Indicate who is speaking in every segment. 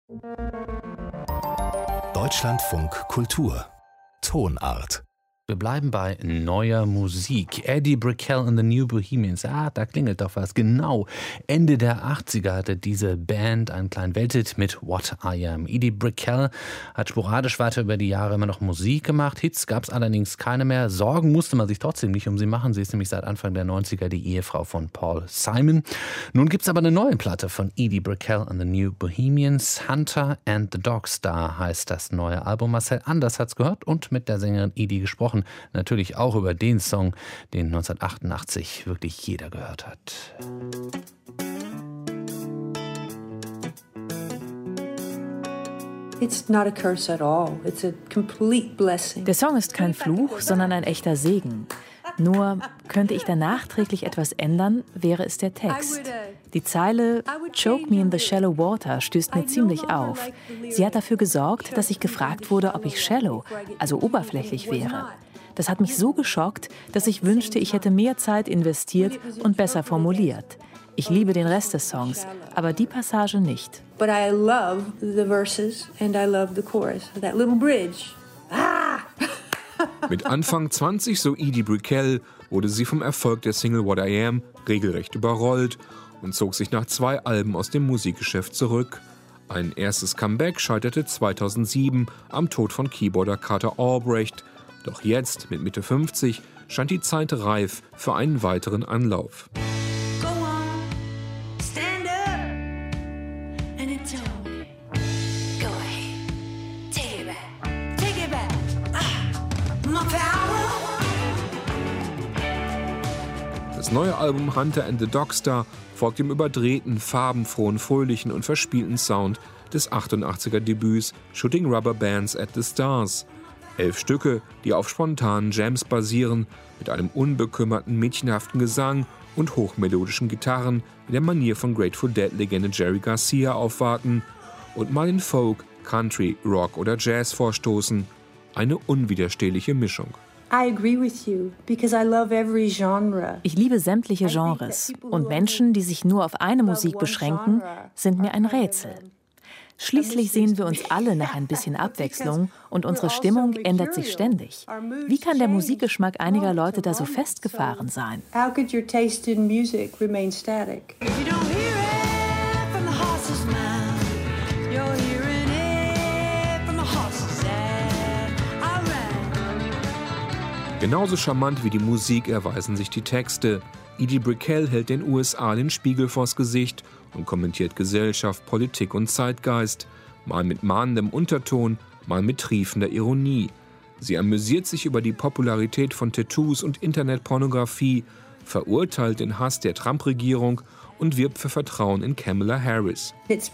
Speaker 1: Deutschlandfunk Kultur Tonart.
Speaker 2: Wir bleiben bei neuer Musik. Eddie Brickell and the New Bohemians. Da klingelt doch was. Genau. Ende der 80er hatte diese Band einen kleinen Welthit mit What I Am. Eddie Brickell hat sporadisch weiter über die Jahre immer noch Musik gemacht. Hits gab es allerdings keine mehr. Sorgen musste man sich trotzdem nicht um sie machen. Sie ist nämlich seit Anfang der 90er die Ehefrau von Paul Simon. Nun gibt es aber eine neue Platte von Eddie Brickell and the New Bohemians. Hunter and the Dogstar heißt das neue Album. Marcel Anders hat's gehört und mit der Sängerin Edie gesprochen. Natürlich auch über den Song, den 1988 wirklich jeder gehört hat.
Speaker 3: Der Song ist kein Fluch, sondern ein echter Segen. Nur könnte ich da nachträglich etwas ändern, wäre es der Text. Die Zeile "Choke me in the shallow water" stößt mir ziemlich auf. Sie hat dafür gesorgt, dass ich gefragt wurde, ob ich shallow, also oberflächlich wäre. Das hat mich so geschockt, dass ich wünschte, ich hätte mehr Zeit investiert und besser formuliert. Ich liebe den Rest des Songs, aber die Passage nicht.
Speaker 4: But I love the verses and I love the chorus. That little bridge.
Speaker 5: Mit Anfang 20, so Edie Brickell, wurde sie vom Erfolg der Single What I Am regelrecht überrollt und zog sich nach 2 Alben aus dem Musikgeschäft zurück. Ein erstes Comeback scheiterte 2007 am Tod von Keyboarder Carter Albrecht. Doch jetzt, mit Mitte 50, scheint die Zeit reif für einen weiteren Anlauf. Das neue Album Hunter and the Dogstar folgt dem überdrehten, farbenfrohen, fröhlichen und verspielten Sound des 88er Debüts Shooting Rubber Bands at the Stars. 11 Stücke, die auf spontanen Jams basieren, mit einem unbekümmerten, mädchenhaften Gesang und hochmelodischen Gitarren in der Manier von Grateful Dead-Legende Jerry Garcia aufwarten und mal in Folk, Country, Rock oder Jazz vorstoßen. Eine unwiderstehliche Mischung.
Speaker 3: Ich liebe sämtliche Genres und Menschen, die sich nur auf eine Musik beschränken, sind mir ein Rätsel. Schließlich sehen wir uns alle nach ein bisschen Abwechslung und unsere Stimmung ändert sich ständig. Wie kann der Musikgeschmack einiger Leute da so festgefahren sein?
Speaker 5: Genauso charmant wie die Musik erweisen sich die Texte. Edie Brickell hält den USA den Spiegel vors Gesicht und kommentiert Gesellschaft, Politik und Zeitgeist, mal mit mahnendem Unterton, mal mit triefender Ironie. Sie amüsiert sich über die Popularität von Tattoos und Internetpornografie, verurteilt den Hass der Trump-Regierung und wirbt für Vertrauen in Kamala Harris.
Speaker 3: Es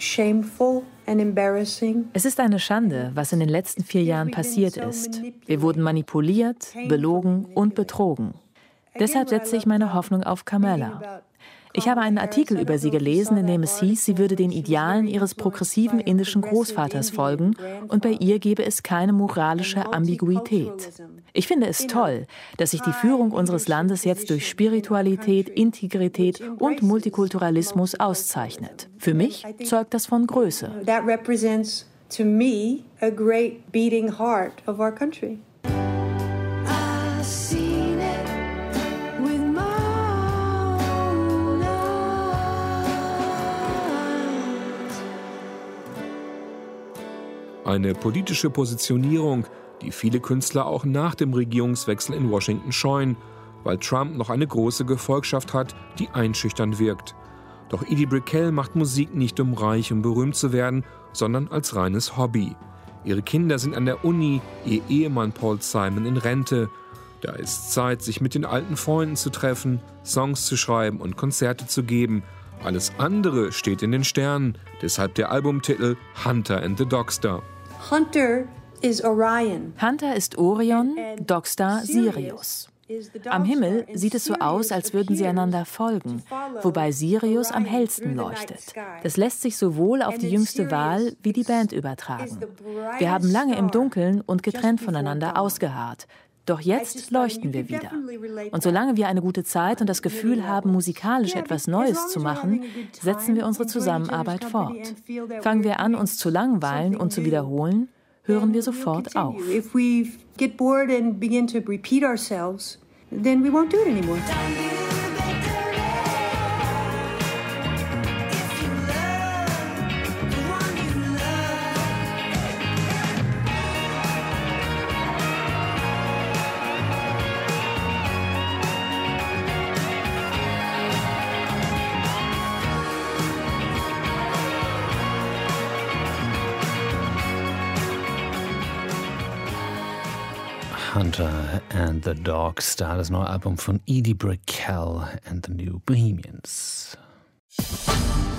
Speaker 3: ist eine Schande, was in den letzten 4 Jahren passiert ist. Wir wurden manipuliert, belogen und betrogen. Deshalb setze ich meine Hoffnung auf Kamala. Ich habe einen Artikel über sie gelesen, in dem es hieß, sie würde den Idealen ihres progressiven indischen Großvaters folgen und bei ihr gebe es keine moralische Ambiguität. Ich finde es toll, dass sich die Führung unseres Landes jetzt durch Spiritualität, Integrität und Multikulturalismus auszeichnet. Für mich zeugt das von Größe.
Speaker 4: That represents to me a great beating heart of our country.
Speaker 5: Eine politische Positionierung, die viele Künstler auch nach dem Regierungswechsel in Washington scheuen, weil Trump noch eine große Gefolgschaft hat, die einschüchternd wirkt. Doch Edie Brickell macht Musik nicht, um reich und berühmt zu werden, sondern als reines Hobby. Ihre Kinder sind an der Uni, ihr Ehemann Paul Simon in Rente. Da ist Zeit, sich mit den alten Freunden zu treffen, Songs zu schreiben und Konzerte zu geben. Alles andere steht in den Sternen, deshalb der Albumtitel Hunter and the Dogstar.
Speaker 4: Hunter is Orion.
Speaker 3: Hunter ist Orion, Dogstar Sirius. Am Himmel sieht es so aus, als würden sie einander folgen, wobei Sirius am hellsten leuchtet. Das lässt sich sowohl auf die jüngste Wahl wie die Band übertragen. Wir haben lange im Dunkeln und getrennt voneinander ausgeharrt. Doch jetzt leuchten wir wieder. Und solange wir eine gute Zeit und das Gefühl haben, musikalisch etwas Neues zu machen, setzen wir unsere Zusammenarbeit fort. Fangen wir an, uns zu langweilen und zu wiederholen, hören wir sofort auf.
Speaker 4: If we get bored and begin to repeat ourselves, then we won't do it anymore.
Speaker 2: Hunter and the Dog Star, das neue Album von Edie Brickell and the New Bohemians.